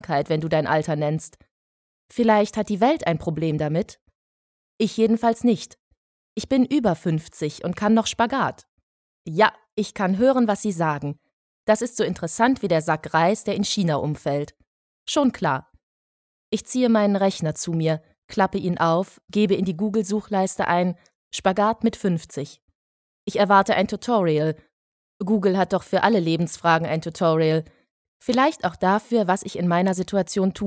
Kleinigkeit, wenn du dein Alter nennst. Vielleicht hat die Welt ein Problem damit? Ich jedenfalls nicht. Ich bin über 50 und kann noch Spagat. Ja, ich kann hören, was Sie sagen. Das ist so interessant wie der Sack Reis, der in China umfällt. Schon klar. Ich ziehe meinen Rechner zu mir, klappe ihn auf, gebe in die Google-Suchleiste ein Spagat mit 50. Ich erwarte ein Tutorial. Google hat doch für alle Lebensfragen ein Tutorial. Vielleicht auch dafür, was ich in meiner Situation tue.